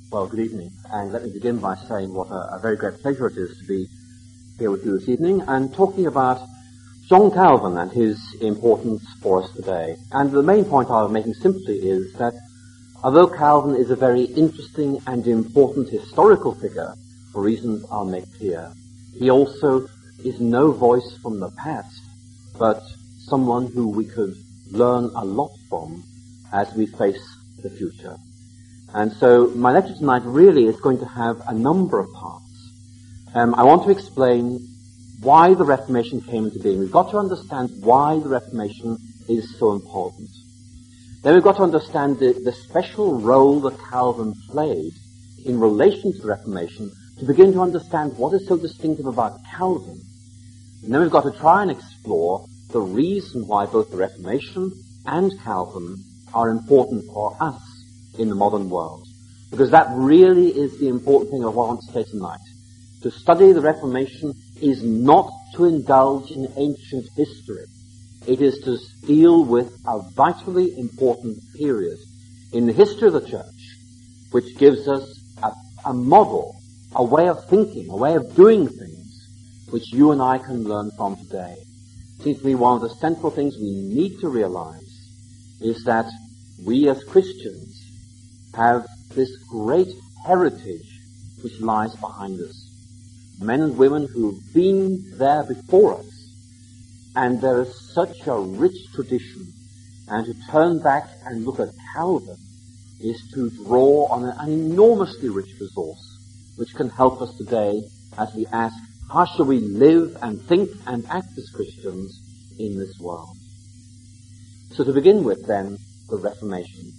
Well, good evening, and let me begin by saying what a very great pleasure it is to be here with you this evening and talking about John Calvin and his importance for us today. And the main point I was making simply is that although Calvin is a very interesting and important historical figure, for reasons I'll make clear, he also is no voice from the past, but someone who we could learn a lot from as we face the future. And so my lecture tonight really is going to have a number of parts. I want to explain why the Reformation came into being. We've got to understand why the Reformation is so important. Then we've got to understand the special role that Calvin played in relation to the Reformation to begin to understand what is so distinctive about Calvin. And then we've got to try and explore the reason why both the Reformation and Calvin are important for us in the modern world. Because that really is the important thing I want to say tonight. To study the Reformation is not to indulge in ancient history. It is to deal with a vitally important period in the history of the Church, which gives us a model, a way of thinking, a way of doing things, which you and I can learn from today. It seems to me one of the central things we need to realize is that we as Christians have this great heritage which lies behind us. Men and women who've been there before us, and there is such a rich tradition. And to turn back and look at Calvin is to draw on an enormously rich resource which can help us today as we ask, how shall we live and think and act as Christians in this world? So to begin with then, the Reformation.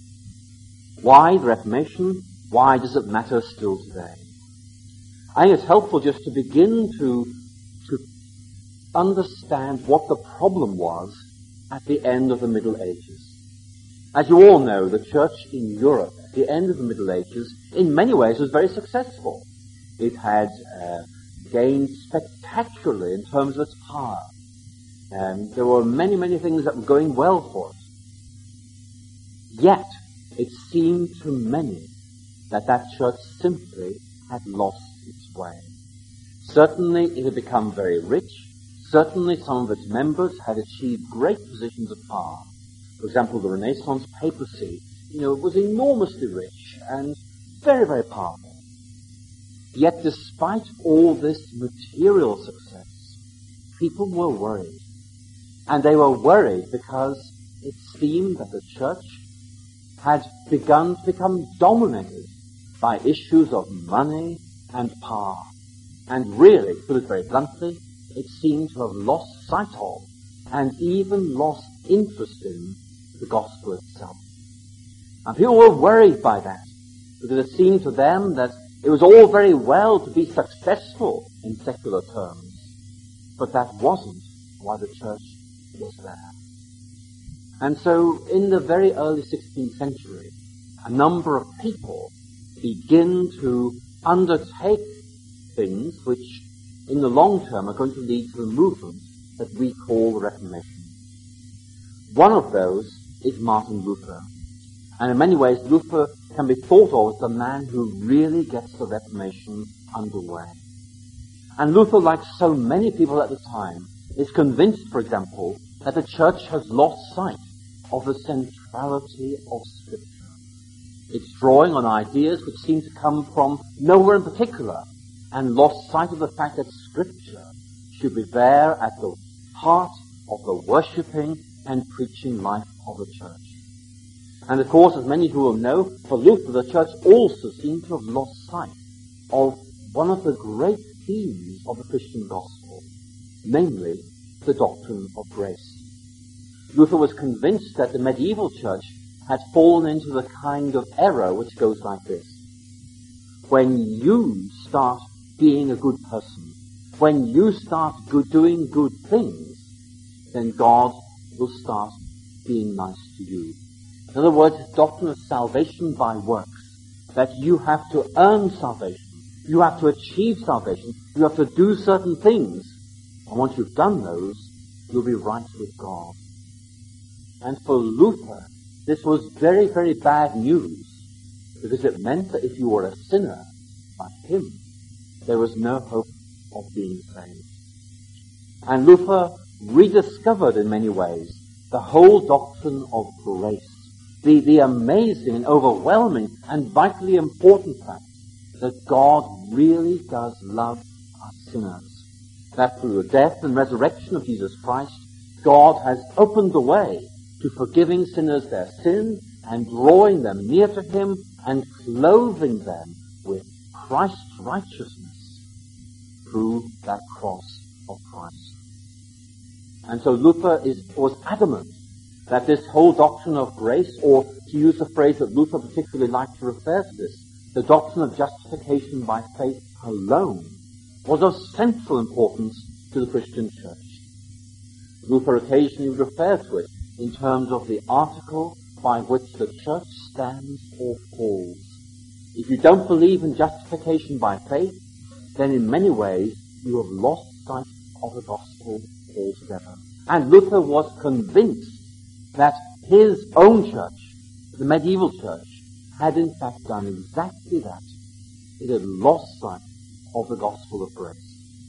Why the Reformation? Why does it matter still today? I think it's helpful just to begin to understand what the problem was at the end of the Middle Ages. As you all know, the Church in Europe at the end of the Middle Ages, in many ways, was very successful. It had gained spectacularly in terms of its power. There were many, many things that were going well for it. Yet, it seemed to many that church simply had lost its way. Certainly it had become very rich. Certainly some of its members had achieved great positions of power. For example, the Renaissance papacy, was enormously rich and very, very powerful. Yet despite all this material success, people were worried. And they were worried because it seemed that the church had begun to become dominated by issues of money and power. And really, to put it very bluntly, it seemed to have lost sight of and even lost interest in the gospel itself. And people were worried by that because it seemed to them that it was all very well to be successful in secular terms, but that wasn't why the church was there. And so in the very early 16th century, a number of people begin to undertake things which in the long term are going to lead to a movement that we call the Reformation. One of those is Martin Luther. And in many ways, Luther can be thought of as the man who really gets the Reformation underway. And Luther, like so many people at the time, is convinced, for example, that the church has lost sight of the centrality of Scripture. It's drawing on ideas which seem to come from nowhere in particular, and lost sight of the fact that Scripture should be there at the heart of the worshipping and preaching life of the church. And of course, as many who will know, for Luther, the church also seemed to have lost sight of one of the great themes of the Christian gospel, namely the doctrine of grace. Luther was convinced that the medieval church had fallen into the kind of error which goes like this. When you start being a good person, when you start doing good things, then God will start being nice to you. In other words, the doctrine of salvation by works, that you have to earn salvation, you have to achieve salvation, you have to do certain things, and once you've done those, you'll be right with God. And for Luther, this was very, very bad news, because it meant that if you were a sinner like him, there was no hope of being saved. And Luther rediscovered in many ways the whole doctrine of grace, the amazing and overwhelming and vitally important fact that God really does love us sinners, that through the death and resurrection of Jesus Christ, God has opened the way to forgiving sinners their sin and drawing them near to him and clothing them with Christ's righteousness through that cross of Christ. And so Luther was adamant that this whole doctrine of grace, or to use the phrase that Luther particularly liked to refer to this, the doctrine of justification by faith alone, was of central importance to the Christian church. Luther occasionally referred to it in terms of the article by which the church stands or falls. If you don't believe in justification by faith, then in many ways you have lost sight of the gospel altogether. And Luther was convinced that his own church, the medieval church, had in fact done exactly that. It had lost sight of the gospel of grace.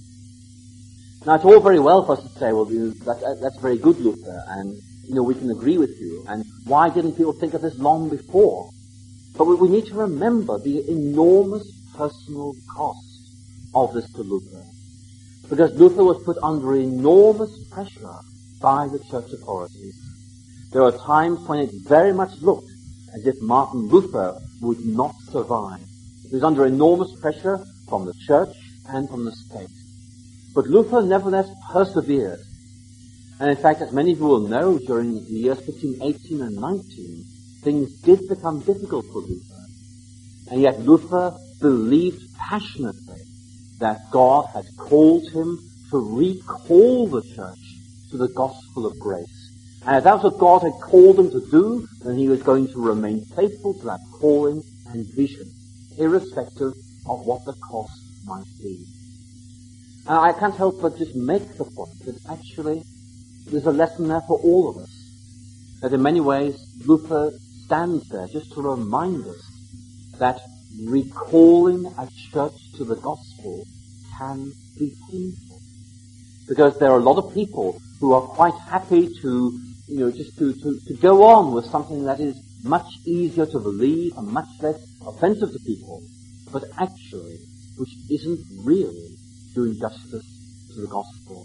Now, it's all very well for us to say, well, that's very good, Luther, and, we can agree with you, and why didn't people think of this long before? But we need to remember the enormous personal cost of this to Luther, because Luther was put under enormous pressure by the church authorities. There were times when it very much looked as if Martin Luther would not survive. He was under enormous pressure from the church and from the state. But Luther nevertheless persevered. And in fact, as many of you will know, during the years between 18 and 19, things did become difficult for Luther. And yet Luther believed passionately that God had called him to recall the church to the gospel of grace. And if that was what God had called him to do, then he was going to remain faithful to that calling and vision, irrespective of what the cost might be. And I can't help but just make the point that actually there's a lesson there for all of us. That in many ways Luther stands there just to remind us that recalling a church to the gospel can be painful. Because there are a lot of people who are quite happy to, just to go on with something that is much easier to believe and much less offensive to people, but actually which isn't really doing justice to the gospel.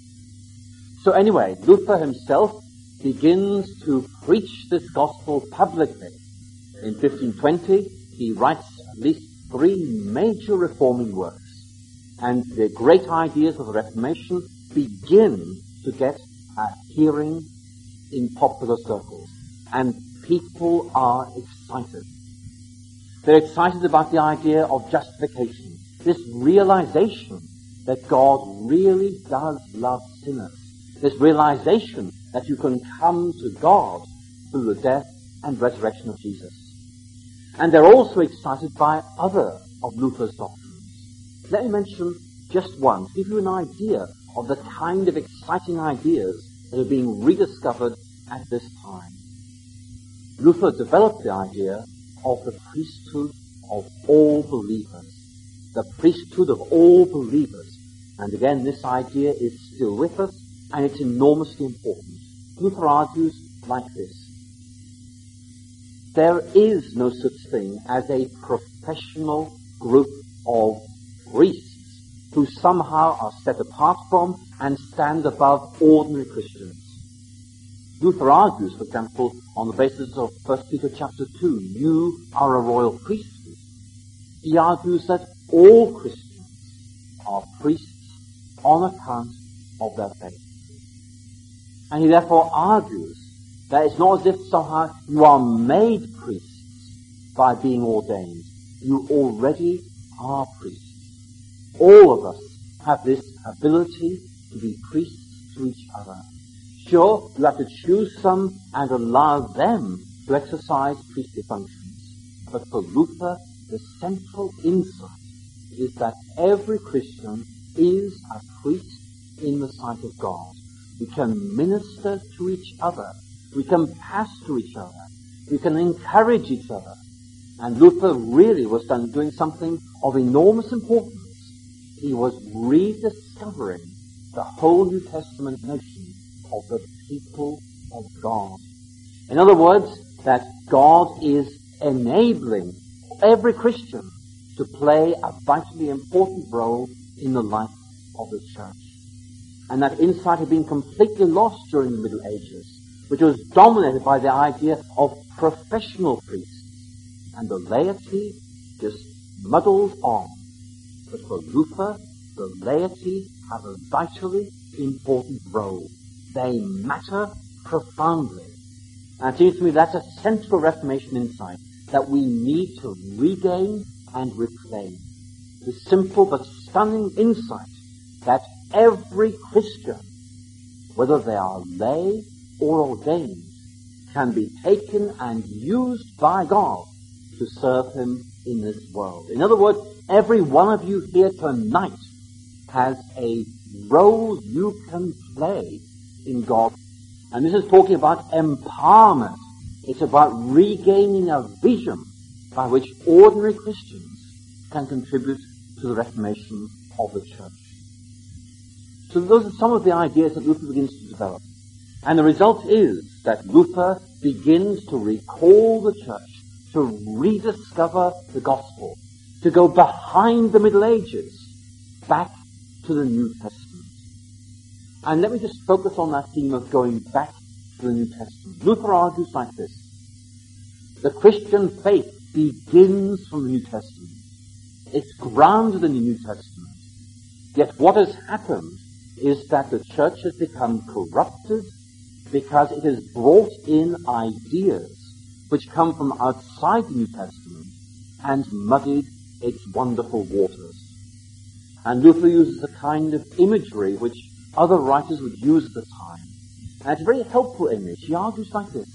So anyway, Luther himself begins to preach this gospel publicly. In 1520, he writes at least 3 major reforming works. And the great ideas of the Reformation begin to get a hearing in popular circles. And people are excited. They're excited about the idea of justification. This realization that God really does love sinners. This realization that you can come to God through the death and resurrection of Jesus. And they're also excited by other of Luther's doctrines. Let me mention just one to give you an idea of the kind of exciting ideas that are being rediscovered at this time. Luther developed the idea of the priesthood of all believers. The priesthood of all believers. And again, this idea is still with us, and it's enormously important. Luther argues like this. There is no such thing as a professional group of priests who somehow are set apart from and stand above ordinary Christians. Luther argues, for example, on the basis of 1 Peter chapter 2, you are a royal priesthood. He argues that all Christians are priests on account of their faith. And he therefore argues that it's not as if somehow you are made priests by being ordained. You already are priests. All of us have this ability to be priests to each other. Sure, you have to choose some and allow them to exercise priestly functions. But for Luther, the central insight is that every Christian is a priest in the sight of God. We can minister to each other. We can pastor each other. We can encourage each other. And Luther really was doing something of enormous importance. He was rediscovering the whole New Testament notion of the people of God. In other words, that God is enabling every Christian to play a vitally important role in the life of the church. And that insight had been completely lost during the Middle Ages, which was dominated by the idea of professional priests. And the laity just muddled on. But for Luther, the laity have a vitally important role. They matter profoundly. And it seems to me that's a central Reformation insight that we need to regain and reclaim. The simple but stunning insight that every Christian, whether they are lay or ordained, can be taken and used by God to serve him in this world. In other words, every one of you here tonight has a role you can play in God. And this is talking about empowerment. It's about regaining a vision by which ordinary Christians can contribute to the reformation of the church. So those are some of the ideas that Luther begins to develop. And the result is that Luther begins to recall the church, to rediscover the gospel, to go behind the Middle Ages, back to the New Testament. And let me just focus on that theme of going back to the New Testament. Luther argues like this. The Christian faith begins from the New Testament. It's grounded in the New Testament. Yet what has happened is that the church has become corrupted because it has brought in ideas which come from outside the New Testament and muddied its wonderful waters. And Luther uses a kind of imagery which other writers would use at the time. And it's a very helpful image. He argues like this.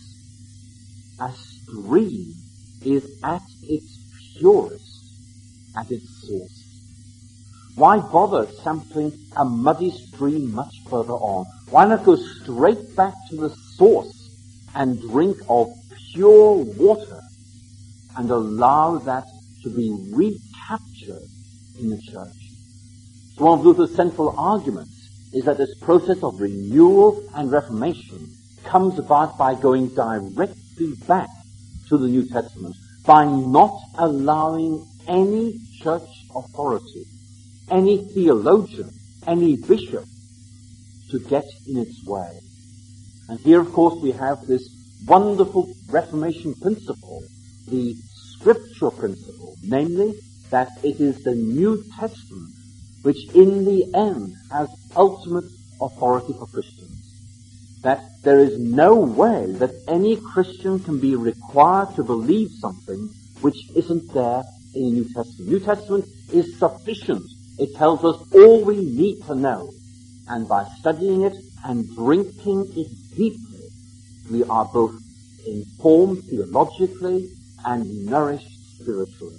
A stream is at its purest at its source. Why bother sampling a muddy stream much further on? Why not go straight back to the source and drink of pure water and allow that to be recaptured in the church? So one of Luther's central arguments is that this process of renewal and reformation comes about by going directly back to the New Testament, by not allowing any church authority, any theologian, any bishop to get in its way. And here, of course, we have this wonderful Reformation principle, the scriptural principle, namely that it is the New Testament which in the end has ultimate authority for Christians. That there is no way that any Christian can be required to believe something which isn't there in the New Testament. New Testament is sufficient. It tells us all we need to know. And by studying it and drinking it deeply, we are both informed theologically and nourished spiritually.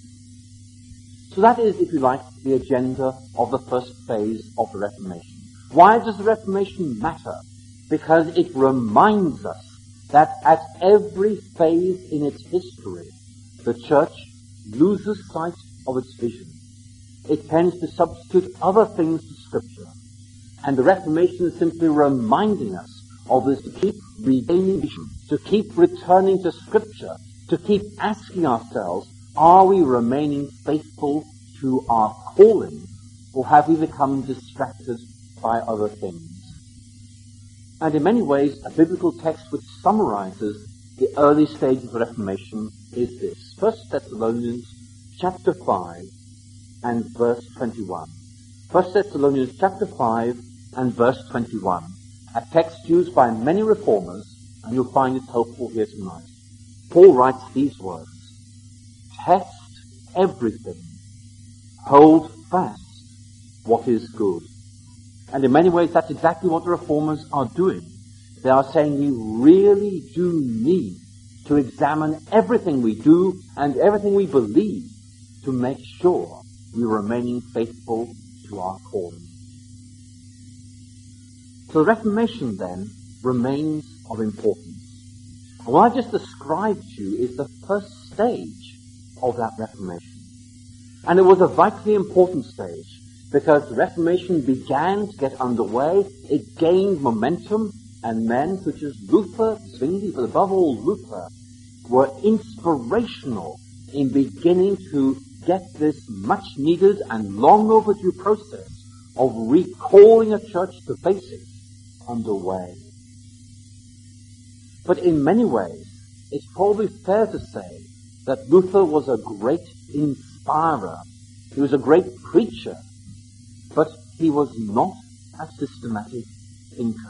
So that is, if you like, the agenda of the first phase of the Reformation. Why does the Reformation matter? Because it reminds us that at every phase in its history, the church loses sight of its vision. It tends to substitute other things to Scripture. And the Reformation is simply reminding us of this, to keep regaining vision, to keep returning to Scripture, to keep asking ourselves, are we remaining faithful to our calling, or have we become distracted by other things? And in many ways, a biblical text which summarizes the early stage of the Reformation is this. 1 Thessalonians chapter 5 and verse 21. 1 Thessalonians chapter 5 and verse 21. A text used by many reformers, and you'll find it helpful here tonight. Paul writes these words: test everything, hold fast what is good. And in many ways, that's exactly what the reformers are doing. They are saying we really do need to examine everything we do and everything we believe to make sure we're remaining faithful to our calling. So the Reformation, then, remains of importance. And what I've just described to you is the first stage of that Reformation. And it was a vitally important stage because the Reformation began to get underway. It gained momentum, and men such as Luther, Zwingli, but above all Luther, were inspirational in beginning to get this much-needed and long-overdue process of recalling a church to basics underway. But in many ways, it's probably fair to say that Luther was a great inspirer. He was a great preacher, but he was not a systematic thinker.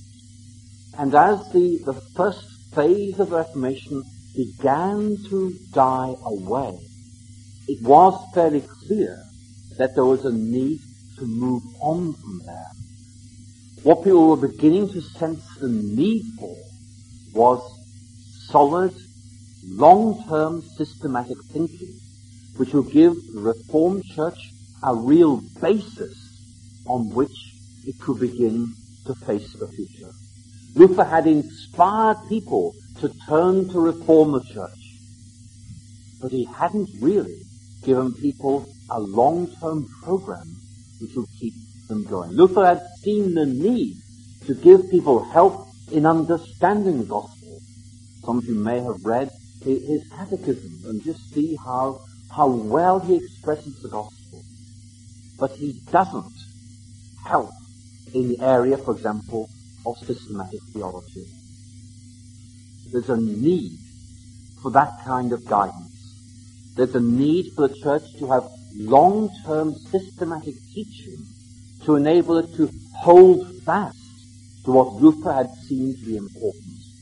And as the first phase of the Reformation began to die away, it was fairly clear that there was a need to move on from there. What people were beginning to sense the need for was solid, long-term systematic thinking, which will give the Reformed Church a real basis on which it could begin to face the future. Luther had inspired people to turn to reform the church, but he hadn't really given people a long-term program which would keep them going. Luther had seen the need to give people help in understanding the gospel. Some of you may have read his catechism and just see how well he expresses the gospel. But he doesn't help in the area, for example, of systematic theology. There's a need for that kind of guidance. There's a need for the church to have long-term systematic teaching to enable it to hold fast to what Luther had seen to be important.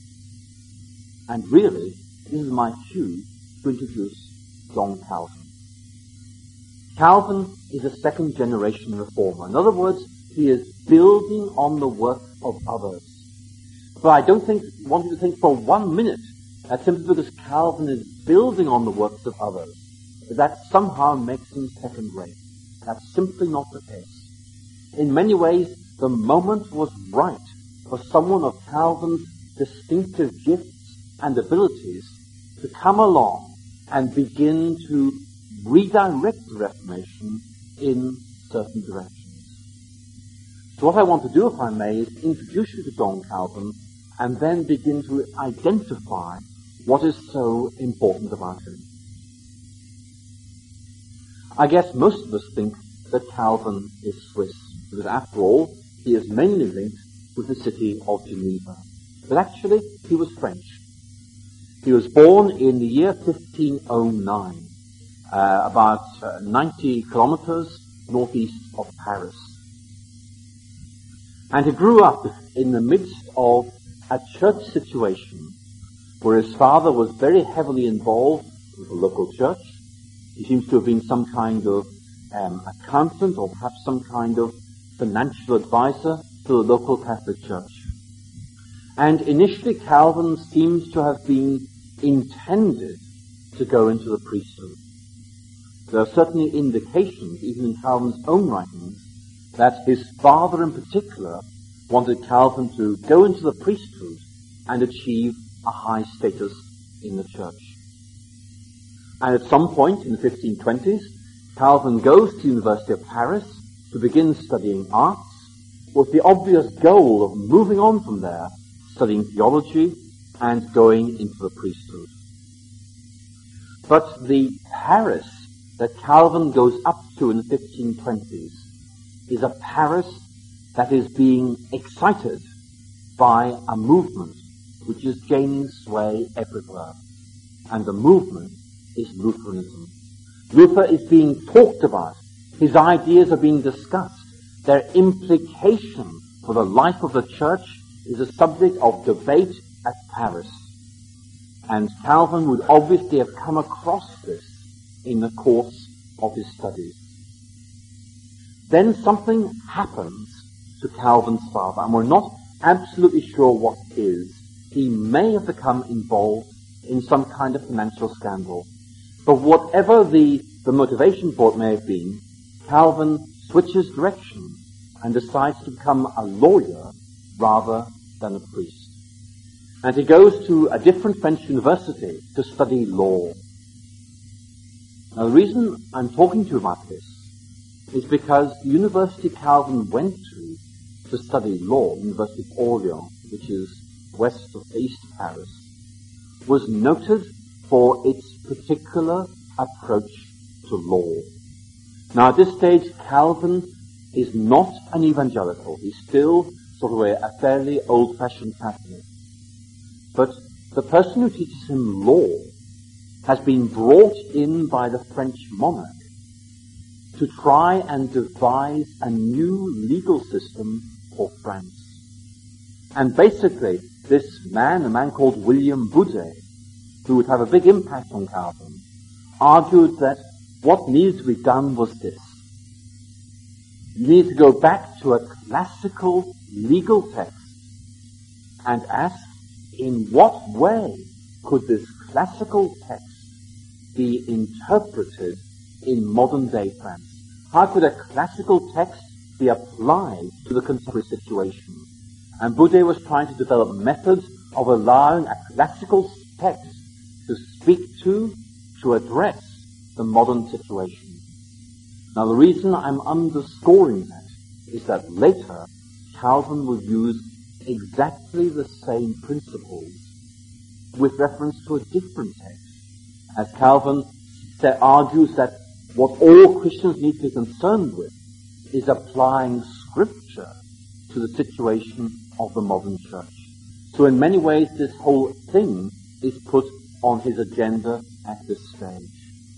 And really, this is my cue to introduce John Calvin. Calvin is a second-generation reformer. In other words, he is building on the work of others. But I don't want you to think for 1 minute that simply because Calvin is building on the works of others, that somehow makes him second-rate. That's simply not the case. In many ways, the moment was right for someone of Calvin's distinctive gifts and abilities to come along and begin to redirect the Reformation in certain directions. So what I want to do, if I may, is introduce you to John Calvin and then begin to identify what is so important about him. I guess most of us think that Calvin is Swiss, because after all, he is mainly linked with the city of Geneva. But actually, he was French. He was born in the year 1509, about 90 kilometers northeast of Paris. And he grew up in the midst of a church situation where his father was very heavily involved with the local church. He seems to have been some kind of accountant or perhaps some kind of financial advisor to the local Catholic Church. And initially Calvin seems to have been intended to go into the priesthood. There are certainly indications, even in Calvin's own writings, that his father in particular wanted Calvin to go into the priesthood and achieve a high status in the church. And at some point in the 1520s, Calvin goes to the University of Paris to begin studying arts with the obvious goal of moving on from there, studying theology and going into the priesthood. But the Paris that Calvin goes up to in the 1520s is a Paris that is being excited by a movement which is gaining sway everywhere. And the movement is Lutheranism. Luther is being talked about. His ideas are being discussed. Their implication for the life of the church is a subject of debate at Paris. And Calvin would obviously have come across this in the course of his studies. Then something happens to Calvin's father, and we're not absolutely sure what it is. He may have become involved in some kind of financial scandal. But whatever the motivation for it may have been, Calvin switches direction and decides to become a lawyer rather than a priest. And he goes to a different French university to study law. Now, the reason I'm talking to you about this is because the university Calvin went to study law, University of Orleans, which is east of Paris, was noted for its particular approach to law. Now, at this stage, Calvin is not an evangelical. He's still sort of a fairly old-fashioned Catholic. But the person who teaches him law has been brought in by the French monarch to try and devise a new legal system for France. And basically, this man, a man called William Boudet, who would have a big impact on Calvin, argued that what needed to be done was this. You need to go back to a classical legal text and ask, in what way could this classical text be interpreted in modern-day France? How could a classical text be applied to the contemporary situation? And Boudet was trying to develop methods of allowing a classical text to speak to address the modern situation. Now, the reason I'm underscoring that is that later Calvin will use exactly the same principles with reference to a different text. As Calvin argues that what all Christians need to be concerned with is applying Scripture to the situation of the modern church. So in many ways, this whole thing is put on his agenda at this stage.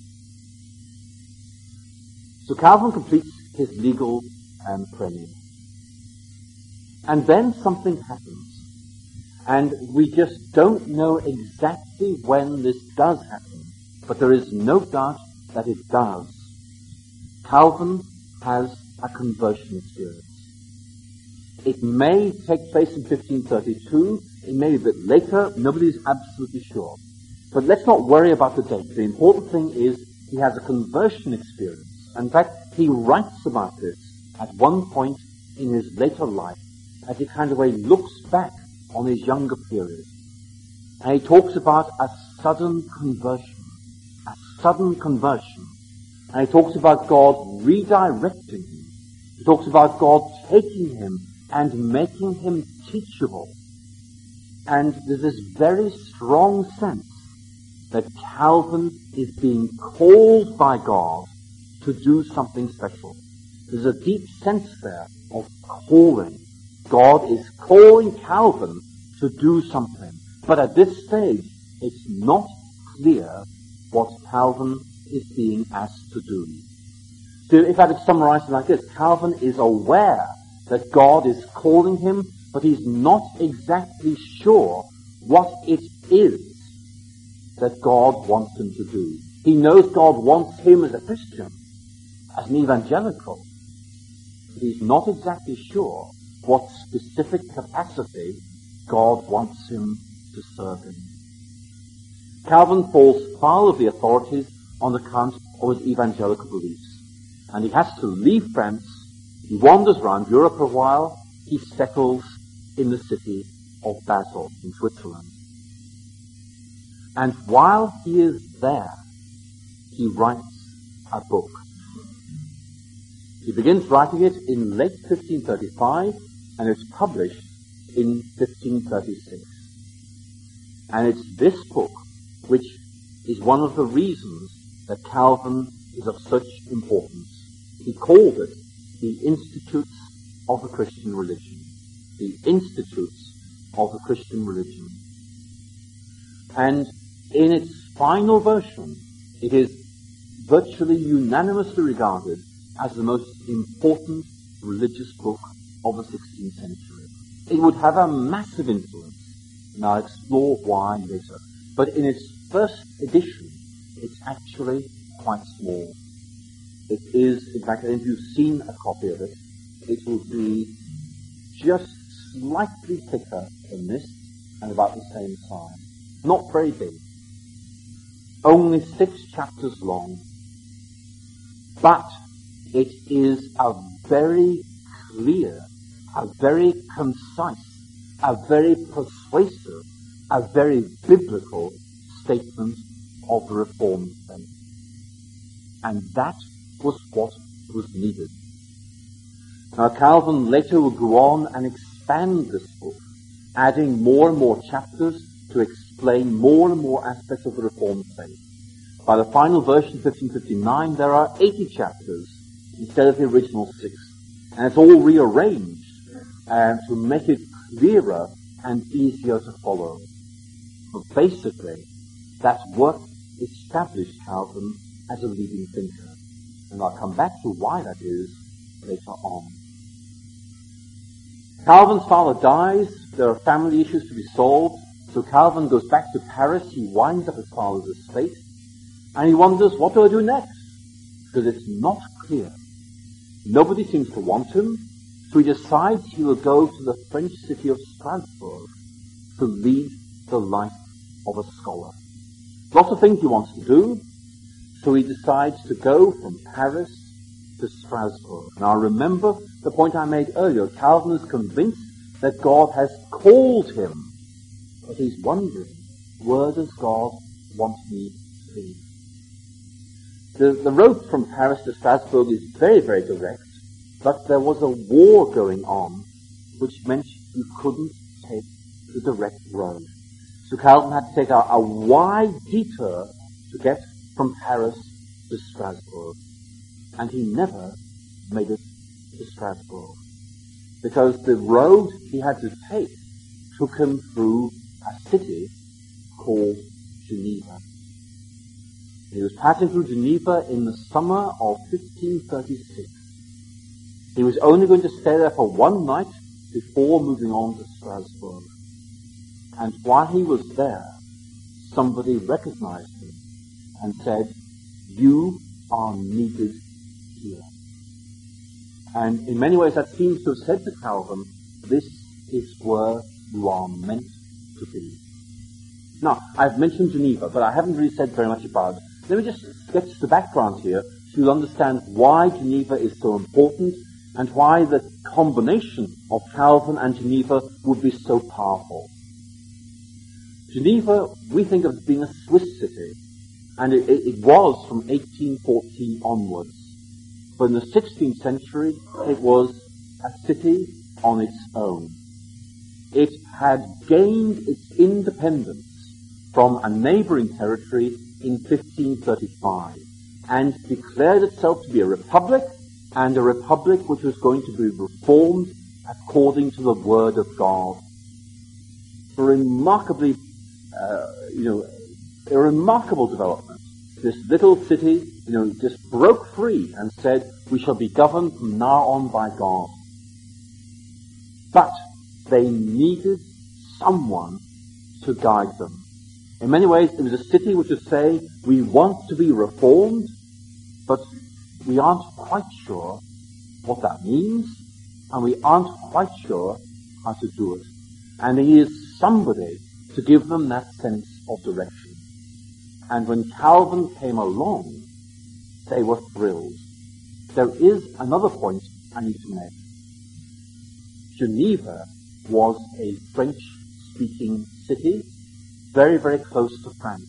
So Calvin completes his legal training. And then something happens. And we just don't know exactly when this does happen. But there is no doubt that it does. Calvin has a conversion experience. It may take place in 1532. It may be a bit later. Nobody is absolutely sure. But let's not worry about the date. The important thing is he has a conversion experience. In fact, he writes about this at one point in his later life as he kind of looks back on his younger period. And he talks about a sudden conversion. A sudden conversion. And he talks about God redirecting him. He talks about God taking him and making him teachable. And there's this very strong sense that Calvin is being called by God to do something special. There's a deep sense there of calling. God is calling Calvin to do something. But at this stage, it's not clear what Calvin is being asked to do. So if I could summarize it like this, Calvin is aware that God is calling him, but he's not exactly sure what it is that God wants him to do. He knows God wants him as a Christian, as an evangelical, but he's not exactly sure what specific capacity God wants him to serve in. Calvin falls foul of the authorities on account of his evangelical beliefs, and he has to leave France. He wanders around Europe for a while. He settles in the city of Basel in Switzerland. And while he is there, he writes a book. He begins writing it in late 1535, and it's published in 1536. And it's this book which is one of the reasons that Calvin is of such importance. He called it the Institutes of the Christian Religion. The Institutes of the Christian Religion. And in its final version, it is virtually unanimously regarded as the most important religious book of the 16th century. It would have a massive influence, and I'll explore why later. But in its first edition, it's actually quite small. It is, in fact, if you've seen a copy of it, it will be just slightly thicker than this and about the same size. Not very big. Only 6 chapters long. But it is a very clear, a very concise, a very persuasive, a very biblical statement of the Reformed faith. And that was what was needed. Now, Calvin later would go on and expand this book, adding more and more chapters to explain more and more aspects of the Reformed faith. By the final version, 1559, there are 80 chapters instead of the original 6. And it's all rearranged to make it clearer and easier to follow. But basically, that work established Calvin as a leading thinker. And I'll come back to why that is later on. Calvin's father dies. There are family issues to be solved. So Calvin goes back to Paris. He winds up his father's estate. And he wonders, what do I do next? Because it's not clear. Nobody seems to want him. So he decides he will go to the French city of Strasbourg to lead the life of a scholar. Lots of things he wants to do. So he decides to go from Paris to Strasbourg. Now remember the point I made earlier. Calvin is convinced that God has called him. But he's wondering, where does God want me to be? The road from Paris to Strasbourg is very, very direct, but there was a war going on, which meant you couldn't take the direct road. So Calvin had to take a wide detour to get from Paris to Strasbourg. And he never made it to Strasbourg, because the road he had to take took him through a city called Geneva. He was passing through Geneva in the summer of 1536. He was only going to stay there for one night before moving on to Strasbourg. And while he was there, somebody recognized him and said, "You are needed here." And in many ways that seems to have said to Calvin, this is where you are meant to be. Now, I've mentioned Geneva, but I haven't really said very much about it. Let me just sketch the background here so you'll understand why Geneva is so important and why the combination of Calvin and Geneva would be so powerful. Geneva, we think of as being a Swiss city, and it was from 1814 onwards. But in the 16th century, it was a city on its own. It had gained its independence from a neighboring territory in 1535 and declared itself to be a republic, and a republic which was going to be reformed according to the Word of God. A remarkably, a remarkable development. This little city, just broke free and said, we shall be governed from now on by God. But they needed someone to guide them. In many ways, it was a city which was saying, we want to be reformed, but we aren't quite sure what that means, and we aren't quite sure how to do it. And they needed somebody to give them that sense of direction. And when Calvin came along, they were thrilled. There is another point I need to make. Geneva was a French-speaking city, very, very close to France.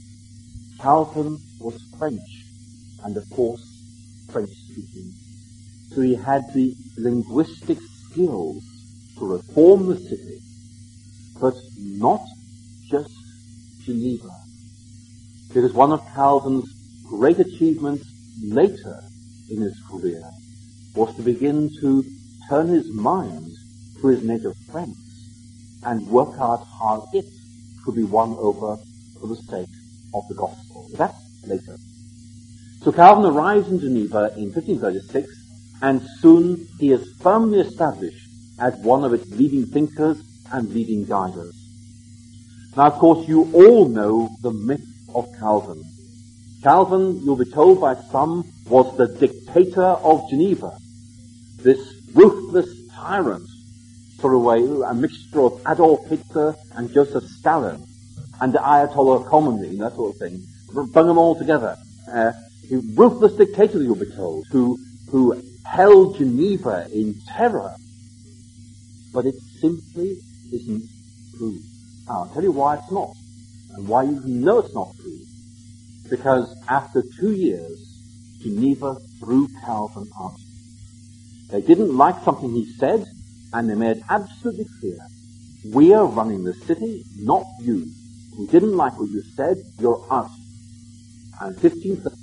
Calvin was French, and of course, French-speaking. So he had the linguistic skills to reform the city, but not just Geneva. Because one of Calvin's great achievements later in his career was to begin to turn his mind to his native France and work out how it could be won over for the sake of the gospel. That's later. So Calvin arrives in Geneva in 1536, and soon he is firmly established as one of its leading thinkers and leading guiders. Now, of course, you all know the myth of Calvin. Calvin, you'll be told by some, was the dictator of Geneva. This ruthless tyrant, sort of a mixture of Adolf Hitler and Joseph Stalin, and the Ayatollah Khomeini, that sort of thing. Bung them all together. A ruthless dictator, you'll be told, who held Geneva in terror. But it simply isn't true. Now, I'll tell you why it's not, and why you know it's not true. Because after 2 years, Geneva threw Calvin out. They didn't like something he said, and they made it absolutely clear, we are running the city, not you. We didn't like what you said, you're out. And 1530,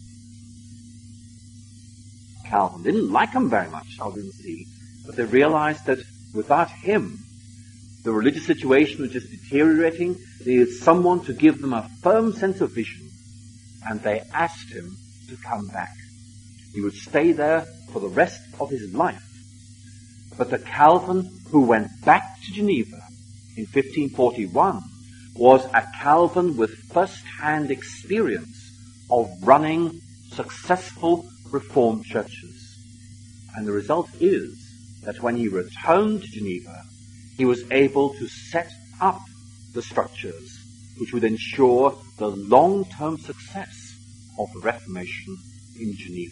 Calvin didn't like him very much, I didn't see, but they realized that without him, the religious situation was just deteriorating. They needed someone to give them a firm sense of vision, and they asked him to come back. He would stay there for the rest of his life. But the Calvin who went back to Geneva in 1541 was a Calvin with first-hand experience of running successful Reformed churches. And the result is that when he returned to Geneva, he was able to set up the structures which would ensure the long-term success of the Reformation in Geneva.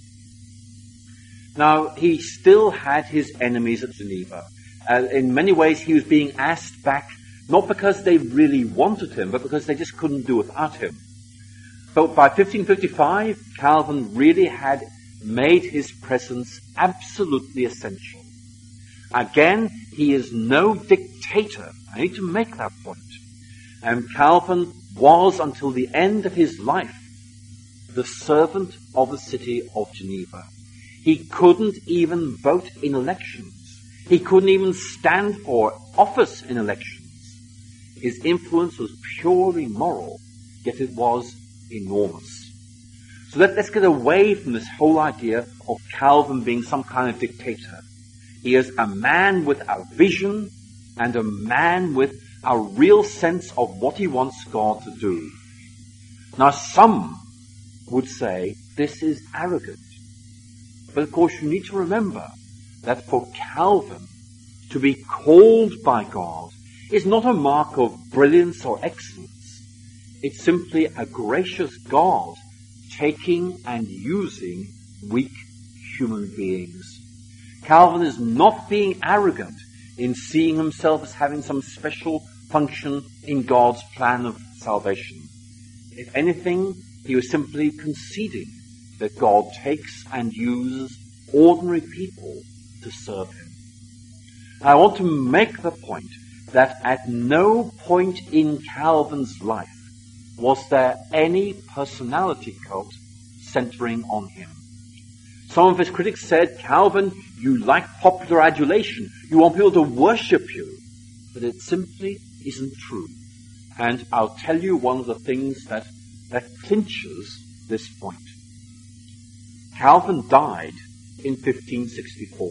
Now, he still had his enemies at Geneva. In many ways, he was being asked back, not because they really wanted him, but because they just couldn't do without him. But by 1555, Calvin really had made his presence absolutely essential. Again, he is no dictator. I need to make that point. And Calvin was, until the end of his life, the servant of the city of Geneva. He couldn't even vote in elections. He couldn't even stand for office in elections. His influence was purely moral, yet it was enormous. So let's get away from this whole idea of Calvin being some kind of dictator. He is a man with a vision and a man with a real sense of what he wants God to do. Now, some would say this is arrogant. But of course, you need to remember that for Calvin, to be called by God is not a mark of brilliance or excellence. It's simply a gracious God taking and using weak human beings. Calvin is not being arrogant in seeing himself as having some special function in God's plan of salvation. If anything, he was simply conceding that God takes and uses ordinary people to serve him. I want to make the point that at no point in Calvin's life was there any personality cult centering on him. Some of his critics said, Calvin, you like popular adulation. You want people to worship you. But it simply isn't true. And I'll tell you one of the things that clinches this point. Calvin died in 1564.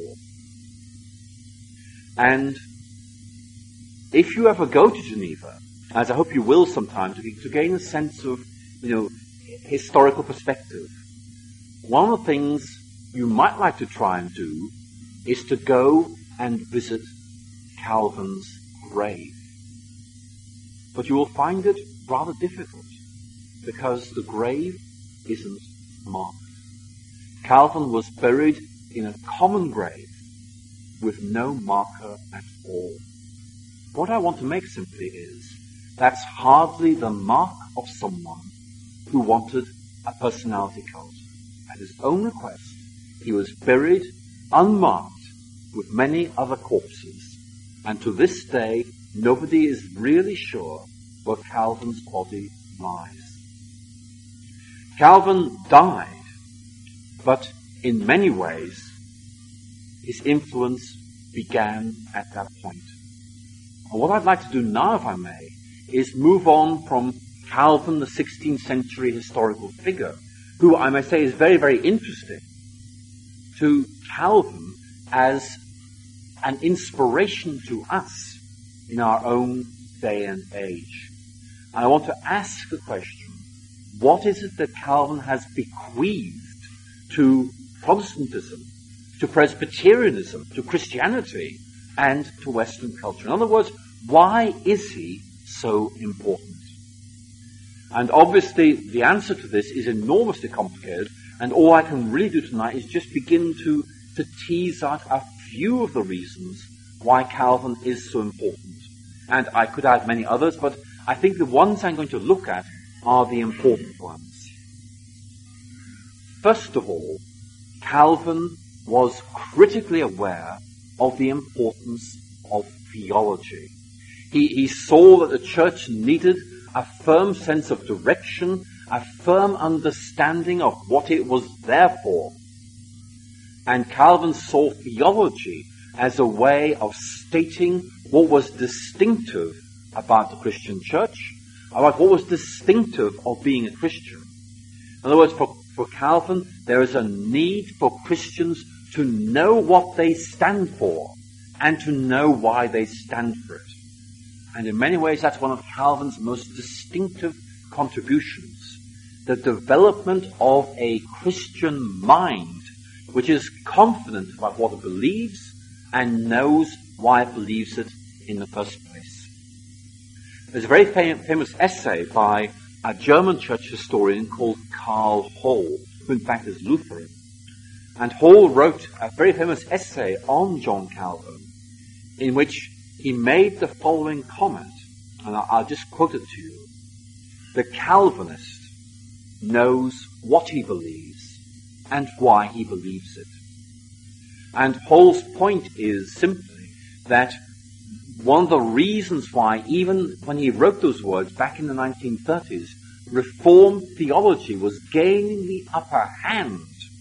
And if you ever go to Geneva, as I hope you will sometime, to gain a sense of, historical perspective, one of the things you might like to try and do is to go and visit Calvin's grave. But you will find it rather difficult because the grave isn't marked. Calvin was buried in a common grave with no marker at all. What I want to make simply is that's hardly the mark of someone who wanted a personality cult. At his own request, he was buried unmarked with many other corpses. And to this day, nobody is really sure where Calvin's body lies. Calvin died, but in many ways, his influence began at that point. And what I'd like to do now, if I may, is move on from Calvin, the 16th century historical figure, who I may say is very, very interesting, to Calvin as an inspiration to us in our own day and age. And I want to ask the question, what is it that Calvin has bequeathed to Protestantism, to Presbyterianism, to Christianity, and to Western culture? In other words, why is he so important? And obviously, the answer to this is enormously complicated, and all I can really do tonight is just begin to tease out a few of the reasons why Calvin is so important. And I could add many others, but I think the ones I'm going to look at are the important ones. First of all, Calvin was critically aware of the importance of theology. He saw that the church needed a firm sense of direction, a firm understanding of what it was there for. And Calvin saw theology as a way of stating what was distinctive about the Christian church, about what was distinctive of being a Christian. In other words, for Calvin, there is a need for Christians to know what they stand for and to know why they stand for it. And in many ways, that's one of Calvin's most distinctive contributions, the development of a Christian mind which is confident about what it believes and knows why it believes it in the first place. There's a very famous essay by a German church historian called Karl Hall, who in fact is Lutheran. And Hall wrote a very famous essay on John Calvin, in which he made the following comment, and I'll just quote it to you. The Calvinist knows what he believes and why he believes it. And Hall's point is simply that one of the reasons why, even when he wrote those words back in the 1930s, Reformed theology was gaining the upper hand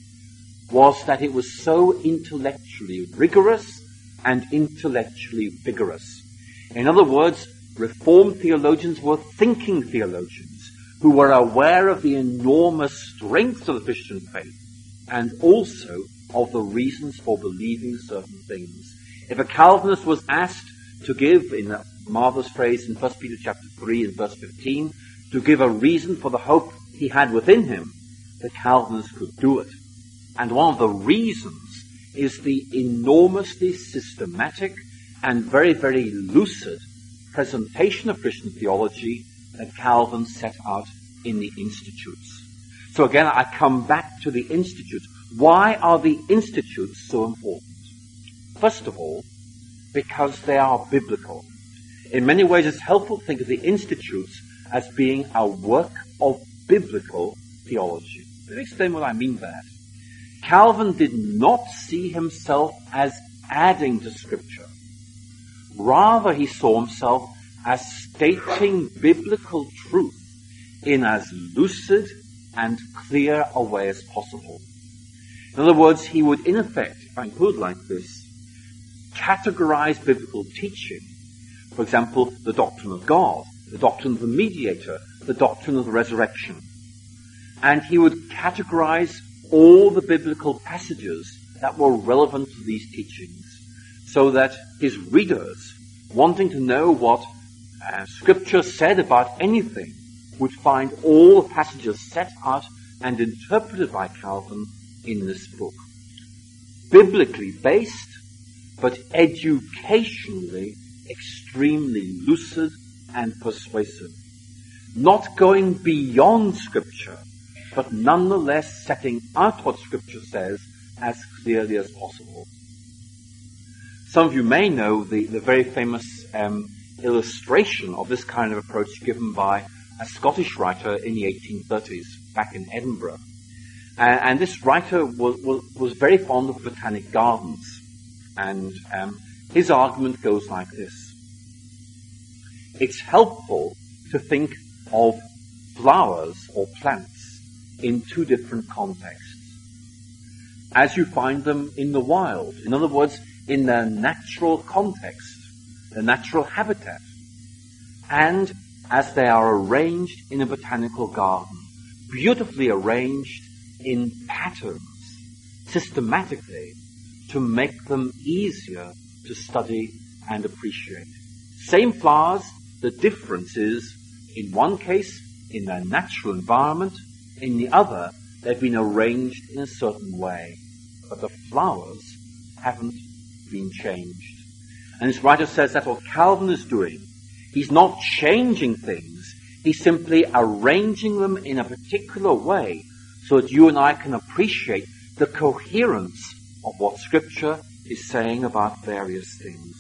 was that it was so intellectually rigorous and intellectually vigorous. In other words, Reformed theologians were thinking theologians who were aware of the enormous strength of the Christian faith and also of the reasons for believing certain things. If a Calvinist was asked to give, in a marvelous phrase in 1 Peter chapter 3 and verse 15, to give a reason for the hope he had within him, the Calvinist could do it. And one of the reasons is the enormously systematic and very, very lucid presentation of Christian theology that Calvin set out in the Institutes. So again, I come back to the Institutes. Why are the Institutes so important? First of all, because they are biblical. In many ways, it's helpful to think of the Institutes as being a work of biblical theology. Let me explain what I mean by that. Calvin did not see himself as adding to Scripture. Rather, he saw himself as stating biblical truth in as lucid and clear a way as possible. In other words, he would, in effect, if I can put it like this, categorize biblical teaching. For example, the doctrine of God, the doctrine of the mediator, the doctrine of the resurrection. And he would categorize all the biblical passages that were relevant to these teachings, so that his readers, wanting to know what Scripture said about anything, would find all the passages set out and interpreted by Calvin in this book. Biblically based, but educationally extremely lucid and persuasive. Not going beyond Scripture, but nonetheless setting out what Scripture says as clearly as possible. Some of you may know the very famous illustration of this kind of approach given by a Scottish writer in the 1830s, back in Edinburgh. And this writer was very fond of botanic gardens. And his argument goes like this. It's helpful to think of flowers or plants in two different contexts. As you find them in the wild, in other words, in their natural context, the natural habitat, and as they are arranged in a botanical garden, beautifully arranged in patterns, systematically, to make them easier to study and appreciate. Same flowers, the difference is, in one case, in their natural environment, in the other, they've been arranged in a certain way. But the flowers haven't been changed. And this writer says that's what Calvin is doing. He's not changing things. He's simply arranging them in a particular way so that you and I can appreciate the coherence of what Scripture is saying about various things.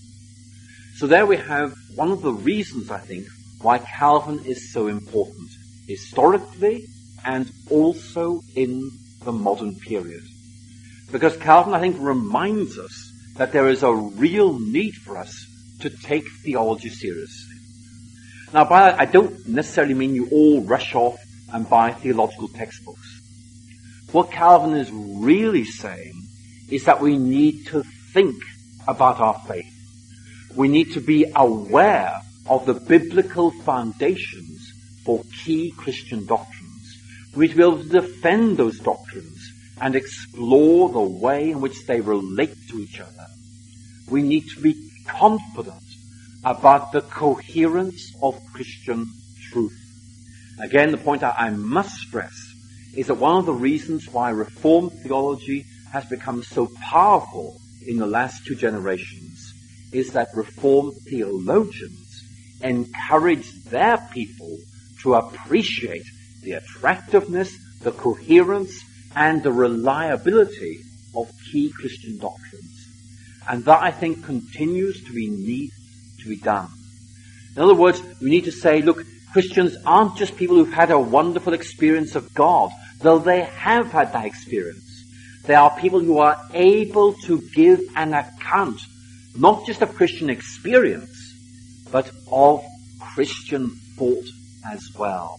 So there we have one of the reasons, I think, why Calvin is so important, historically and also in the modern period. Because Calvin, I think, reminds us that there is a real need for us to take theology seriously. Now, by that, I don't necessarily mean you all rush off and buy theological textbooks. What Calvin is really saying is that we need to think about our faith. We need to be aware of the biblical foundations for key Christian doctrines. We need to be able to defend those doctrines and explore the way in which they relate to each other. We need to be confident about the coherence of Christian truth. Again, the point I must stress is that one of the reasons why Reformed theology has become so powerful in the last 2 generations is that Reformed theologians encourage their people to appreciate the attractiveness, the coherence, and the reliability of key Christian doctrines. And that, I think, continues to be done. In other words, we need to say, look, Christians aren't just people who've had a wonderful experience of God, though they have had that experience. They are people who are able to give an account, not just of Christian experience, but of Christian thought as well.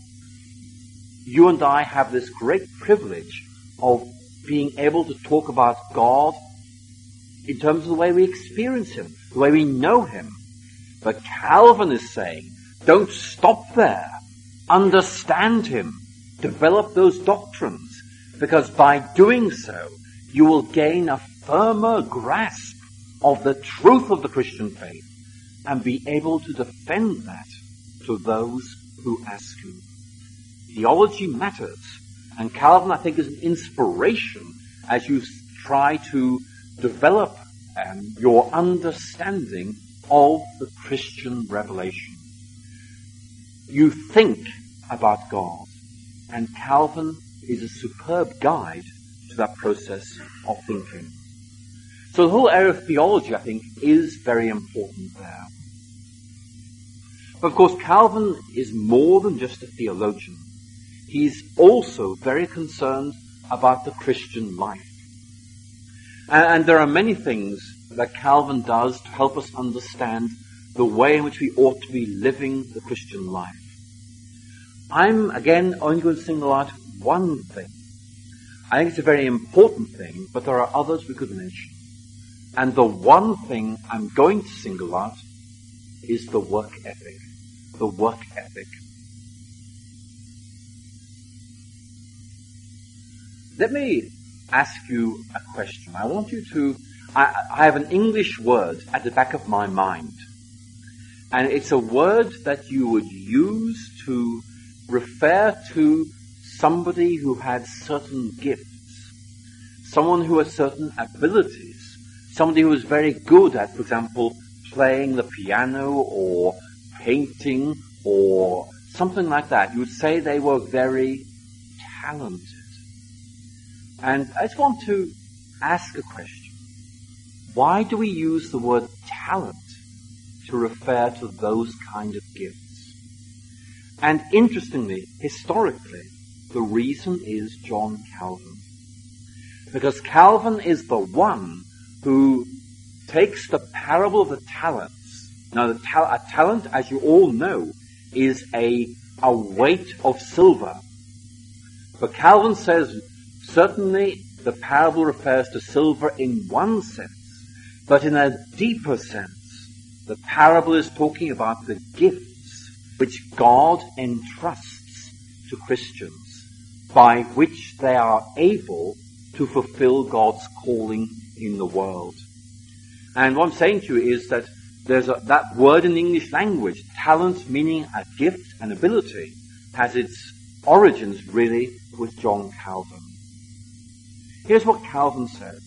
You and I have this great privilege of being able to talk about God in terms of the way we experience Him, the way we know Him. But Calvin is saying, don't stop there. Understand Him. Develop those doctrines, because by doing so, you will gain a firmer grasp of the truth of the Christian faith and be able to defend that to those who ask you. Theology matters, and Calvin, I think, is an inspiration as you try to develop your understanding of the Christian revelation. You think about God, and Calvin is a superb guide to that process of thinking. So the whole area of theology, I think, is very important there. But of course, Calvin is more than just a theologian. He's also very concerned about the Christian life. And there are many things that Calvin does to help us understand the way in which we ought to be living the Christian life. I'm, again, only going to single out one thing. I think it's a very important thing, but there are others we could mention. And the one thing I'm going to single out is the work ethic. The work ethic. Let me ask you a question. I want you to... I have an English word at the back of my mind. And it's a word that you would use to refer to somebody who had certain gifts, someone who has certain abilities, somebody who was very good at, for example, playing the piano or painting or something like that. You would say they were very talented. And I just want to ask a question. Why do we use the word talent to refer to those kind of gifts? And interestingly, historically, the reason is John Calvin. Because Calvin is the one who takes the parable of the talents. Now, a talent, as you all know, is a weight of silver. But Calvin says, certainly the parable refers to silver in one sense, but in a deeper sense, the parable is talking about the gifts which God entrusts to Christians, by which they are able to fulfill God's calling in the world. And what I'm saying to you is that there's that word in the English language, talent, meaning a gift, an ability, has its origins really with John Calvin. Here's what Calvin says.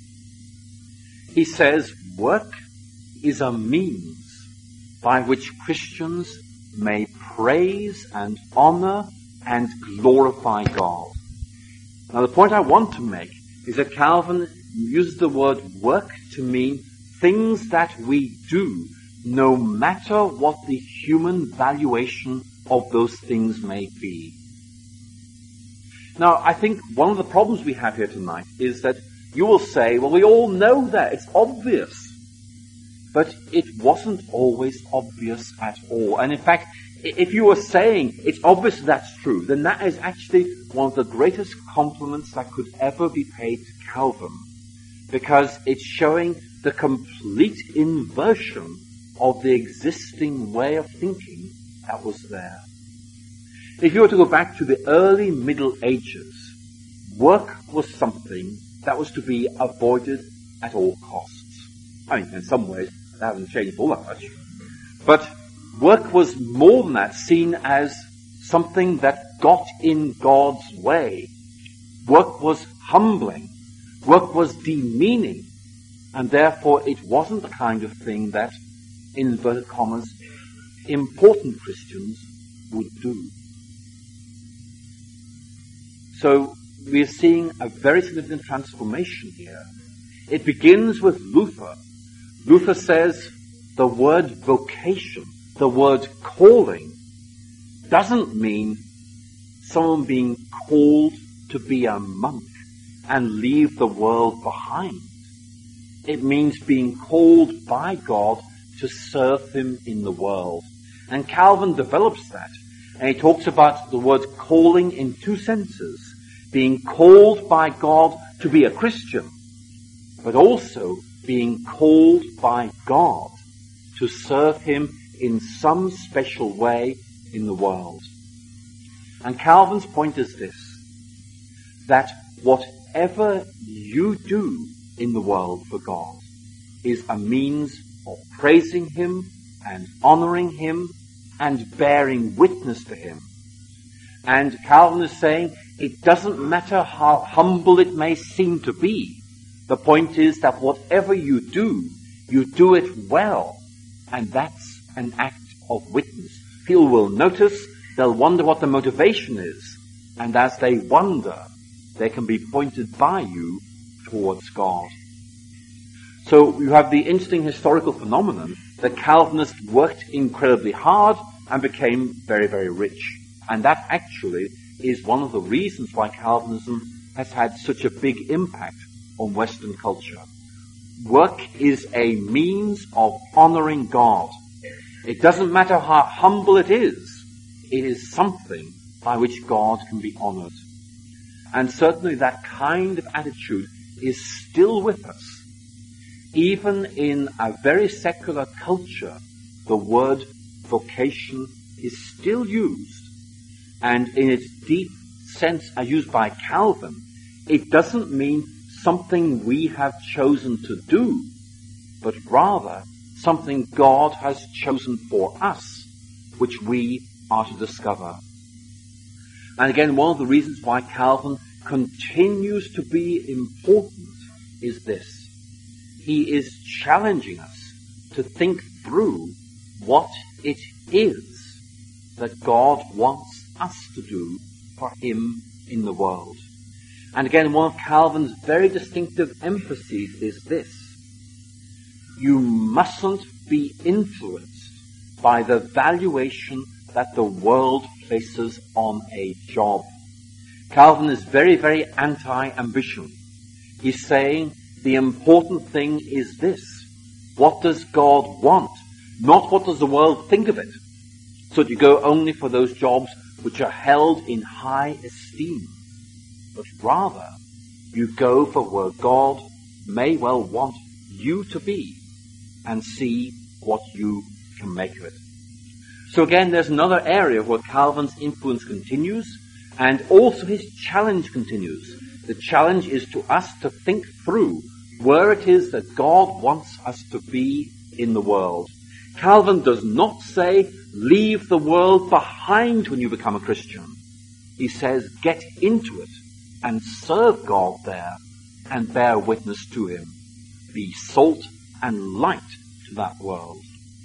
He says, work is a means by which Christians may praise and honor and glorify God. Now, the point I want to make is that Calvin uses the word work to mean things that we do, no matter what the human valuation of those things may be. Now, I think one of the problems we have here tonight is that you will say, well, we all know that. It's obvious. But it wasn't always obvious at all. And in fact, if you were saying it's obvious that's true, then that is actually one of the greatest compliments that could ever be paid to Calvin, because it's showing the complete inversion of the existing way of thinking that was there. If you were to go back to the early Middle Ages, work was something that was to be avoided at all costs. I mean, in some ways, that hasn't changed all that much. But work was more than that, seen as something that got in God's way. Work was humbling. Work was demeaning. And therefore it wasn't the kind of thing that, in inverted commas, important Christians would do. So we are seeing a very significant transformation here. It begins with Luther. Luther says the word vocation, the word calling, doesn't mean someone being called to be a monk and leave the world behind. It means being called by God to serve him in the world. And Calvin develops that. And he talks about the word calling in two senses. Being called by God to be a Christian, but also being called by God to serve him in some special way in the world. And Calvin's point is this, that whatever you do in the world for God is a means of praising him and honoring him and bearing witness to him. And Calvin is saying it doesn't matter how humble it may seem to be. The point is that whatever you do it well. And that's an act of witness. People will notice, they'll wonder what the motivation is. And as they wonder, they can be pointed by you towards God. So you have the interesting historical phenomenon that Calvinists worked incredibly hard and became very, very rich. And that actually is one of the reasons why Calvinism has had such a big impact on Western culture. Work is a means of honoring God. It doesn't matter how humble it is something by which God can be honored. And certainly that kind of attitude is still with us. Even in a very secular culture, the word vocation is still used. And in its deep sense, as used by Calvin, it doesn't mean something we have chosen to do, but rather something God has chosen for us, which we are to discover. And again, one of the reasons why Calvin continues to be important is this. He is challenging us to think through what it is that God wants us to do for him in the world. And again, one of Calvin's very distinctive emphases is this. You mustn't be influenced by the valuation that the world places on a job. Calvin is very, very anti-ambition. He's saying the important thing is this. What does God want? Not what does the world think of it. So that you go only for those jobs which are held in high esteem. But rather, you go for where God may well want you to be and see what you can make of it. So again, there's another area where Calvin's influence continues and also his challenge continues. The challenge is to us to think through where it is that God wants us to be in the world. Calvin does not say, leave the world behind when you become a Christian. He says, get into it and serve God there and bear witness to him. Be salt and light to that world.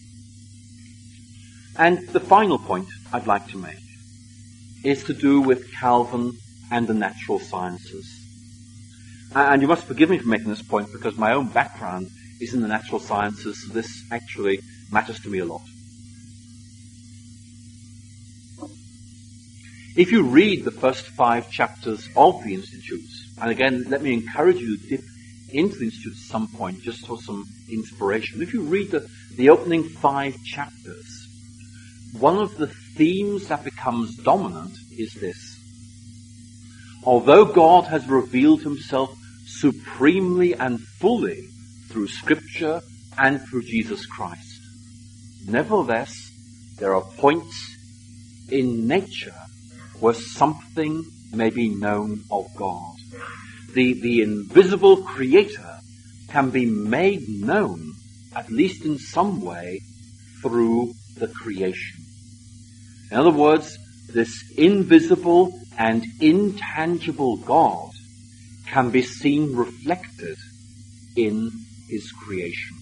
And the final point I'd like to make is to do with Calvin and the natural sciences. And you must forgive me for making this point because my own background is in the natural sciences, so this actually matters to me a lot. If you read the first 5 chapters of the Institutes, and again, let me encourage you to dip into the Institute at some point just for some inspiration. If you read the opening 5 chapters, one of the themes that becomes dominant is this. Although God has revealed himself supremely and fully through Scripture and through Jesus Christ, nevertheless, there are points in nature where something may be known of God. The invisible Creator can be made known, at least in some way, through the creation. In other words, this invisible and intangible God can be seen reflected in his creation.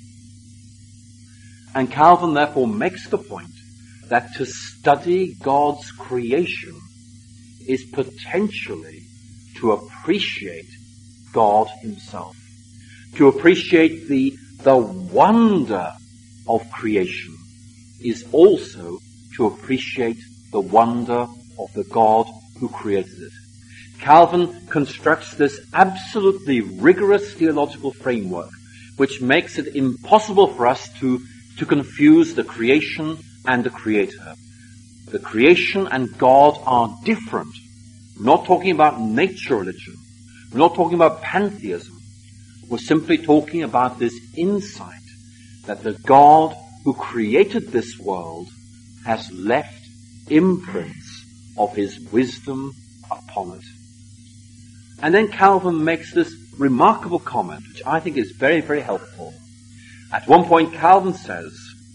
And Calvin therefore makes the point that to study God's creation is potentially to appreciate God himself, to appreciate the wonder of creation is also to appreciate the wonder of the God who created it. Calvin constructs this absolutely rigorous theological framework which makes it impossible for us to confuse the creation and the Creator. The creation and God are different. We're not talking about nature religion. We're not talking about pantheism. We're simply talking about this insight that the God who created this world has left imprints of his wisdom upon it. And then Calvin makes this remarkable comment, which I think is very, very helpful. At one point, Calvin says,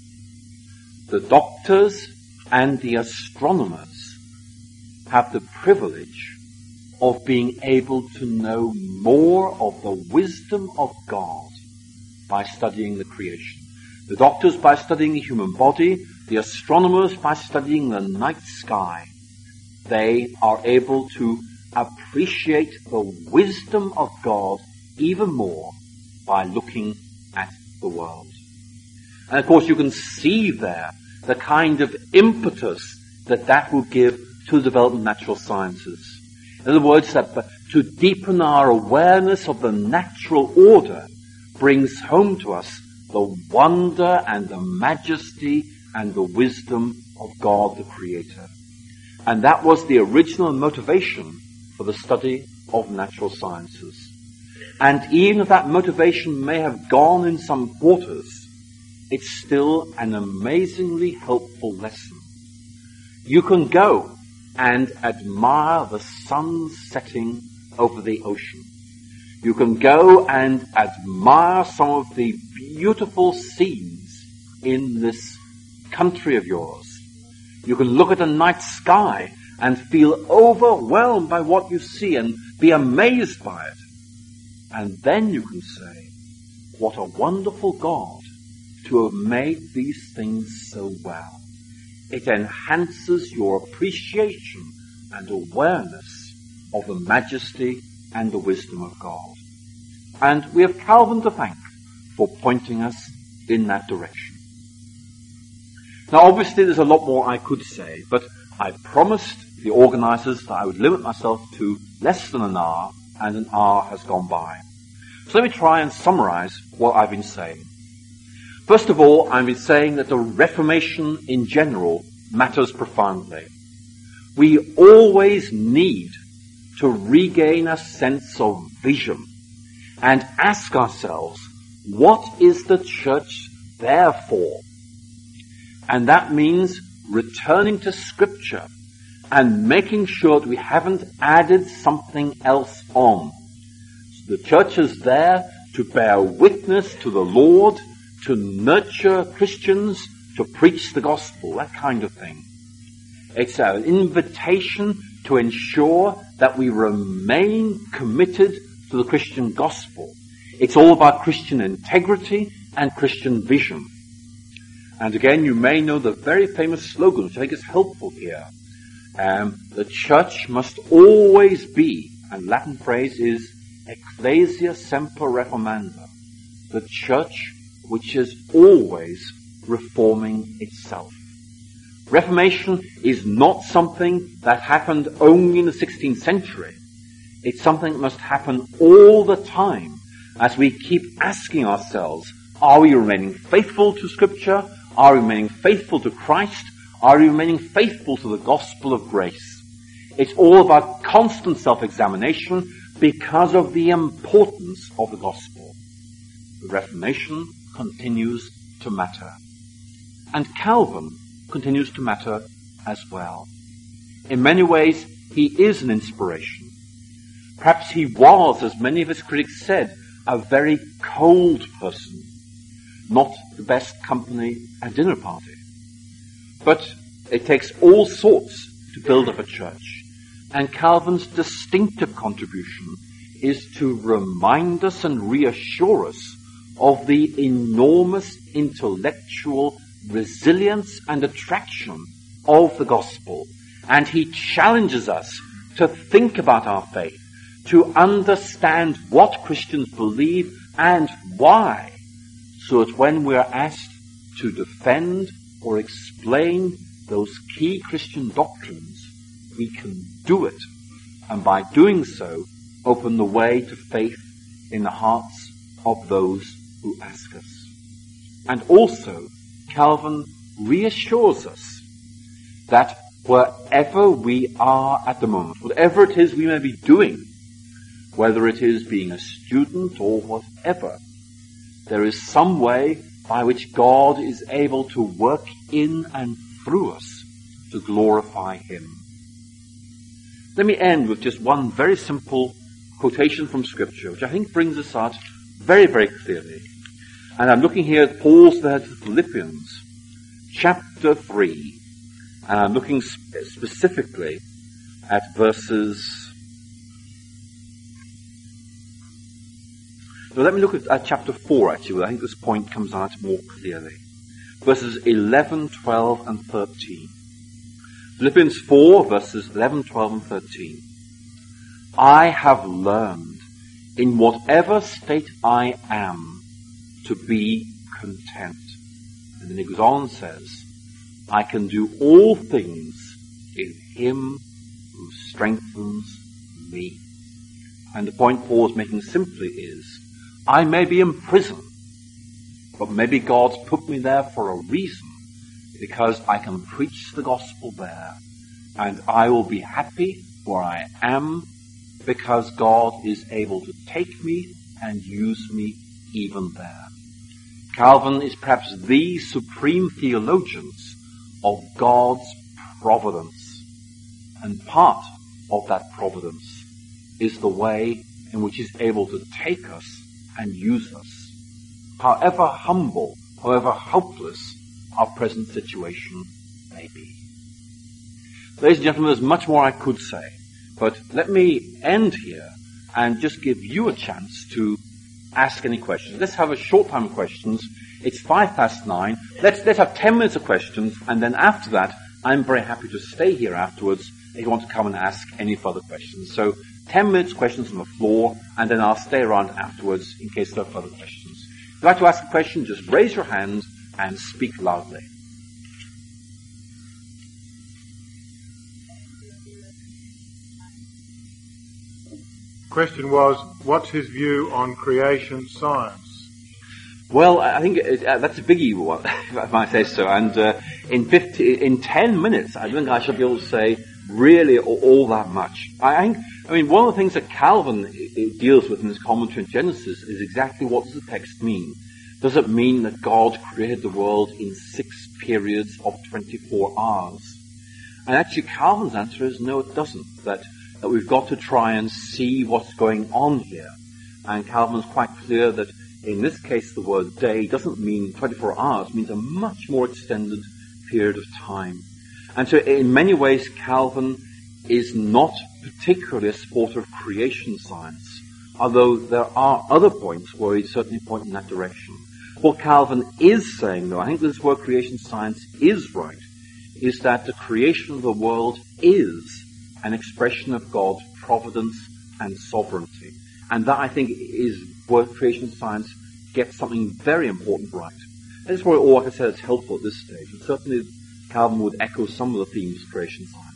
the doctors and the astronomers have the privilege of being able to know more of the wisdom of God by studying the creation. The doctors by studying the human body, the astronomers by studying the night sky. They are able to appreciate the wisdom of God even more by looking at the world. And of course you can see there the kind of impetus that will give to the development of natural sciences. In other words, that to deepen our awareness of the natural order brings home to us the wonder and the majesty and the wisdom of God the Creator. And that was the original motivation for the study of natural sciences. And even if that motivation may have gone in some quarters, it's still an amazingly helpful lesson. You can go and admire the sun setting over the ocean. You can go and admire some of the beautiful scenes in this country of yours. You can look at the night sky and feel overwhelmed by what you see and be amazed by it. And then you can say, what a wonderful God to have made these things so well. It enhances your appreciation and awareness of the majesty and the wisdom of God. And we have Calvin to thank for pointing us in that direction. Now obviously there's a lot more I could say, but I promised the organizers that I would limit myself to less than an hour, and an hour has gone by. So let me try and summarize what I've been saying. First of all, I've been saying that the Reformation in general matters profoundly. We always need to regain a sense of vision and ask ourselves, what is the church there for? And that means returning to Scripture and making sure that we haven't added something else on. So the church is there to bear witness to the Lord, to nurture Christians, to preach the gospel, that kind of thing. It's an invitation to ensure that we remain committed to the Christian gospel. It's all about Christian integrity and Christian vision. And again, you may know the very famous slogan, which I think is helpful here. The church must always be, and Latin phrase is Ecclesia Semper Reformanda, the church which is always reforming itself. Reformation is not something that happened only in the 16th century. It's something that must happen all the time as we keep asking ourselves, are we remaining faithful to Scripture? Are we remaining faithful to Christ? Are we remaining faithful to the gospel of grace? It's all about constant self-examination because of the importance of the gospel. The Reformation continues to matter. And Calvin continues to matter as well. In many ways, he is an inspiration. Perhaps he was, as many of his critics said, a very cold person, not the best company at dinner party. But it takes all sorts to build up a church. And Calvin's distinctive contribution is to remind us and reassure us of the enormous intellectual resilience and attraction of the gospel. And he challenges us to think about our faith, to understand what Christians believe and why, so that when we are asked to defend or explain those key Christian doctrines, we can do it, and by doing so, open the way to faith in the hearts of those who ask us. And also, Calvin reassures us that wherever we are at the moment, whatever it is we may be doing, whether it is being a student or whatever, there is some way by which God is able to work in and through us to glorify Him. Let me end with just one very simple quotation from Scripture, which I think brings this out very, very clearly. And I'm looking here at Paul's letter to the Philippians, chapter 3, and I'm looking specifically at verses... So let me look at chapter 4, actually, where I think this point comes out more clearly. Verses 11, 12, and 13. Philippians 4, verses 11, 12, and 13. I have learned, in whatever state I am, to be content. And then he goes on and says, I can do all things in Him who strengthens me. And the point Paul is making simply is, I may be in prison, but maybe God's put me there for a reason, because I can preach the gospel there, and I will be happy where I am, because God is able to take me and use me even there. Calvin is perhaps the supreme theologian of God's providence, and part of that providence is the way in which He's able to take us and use us, however humble, however hopeless our present situation may be. Ladies and gentlemen, there's much more I could say, but let me end here and just give you a chance to ask any questions. Let's have a short time of questions. It's 9:05. Let's have 10 minutes of questions, and then after that, I'm very happy to stay here afterwards if you want to come and ask any further questions. So 10 minutes questions on the floor, and then I'll stay around afterwards in case there are further questions. If you'd like to ask a question, just raise your hand and speak loudly. Question was, what's his view on creation science? Well, I think that's a biggie one, if I might say so. And in 10 minutes, I don't think I shall be able to say really all that much. I mean, one of the things that Calvin deals with in his commentary on Genesis is exactly what does the text mean. Does it mean that God created the world in 6 periods of 24 hours? And actually, Calvin's answer is no, it doesn't. That we've got to try and see what's going on here. And Calvin's quite clear that in this case, the word day doesn't mean 24 hours, it means a much more extended period of time. And so in many ways, Calvin is not particularly a supporter of creation science, although there are other points where he's certainly pointing in that direction. What Calvin is saying, though, I think this word creation science is right, is that the creation of the world is an expression of God's providence and sovereignty. And that, I think, is where creation science gets something very important right. And this is where all I can say is helpful at this stage. And certainly Calvin would echo some of the themes of creation science.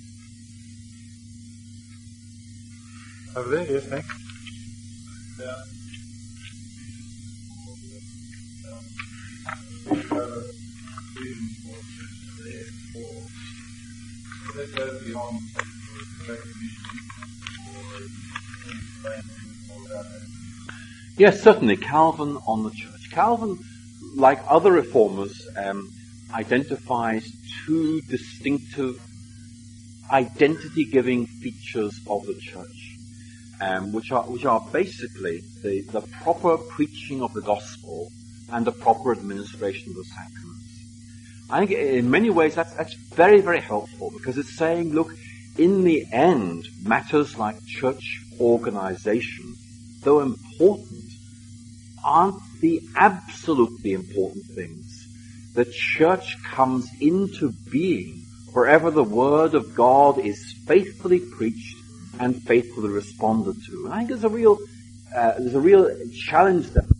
Over there, yes, thanks. Yes, certainly, Calvin on the church. Calvin, like other reformers, identifies two distinctive identity-giving features of the church, which are basically the proper preaching of the gospel and the proper administration of the sacraments. I think in many ways that's very, very helpful, because it's saying, look, in the end, matters like church organization, though important, aren't the absolutely important things. The church comes into being wherever the word of God is faithfully preached and faithfully responded to. And I think there's a real challenge there.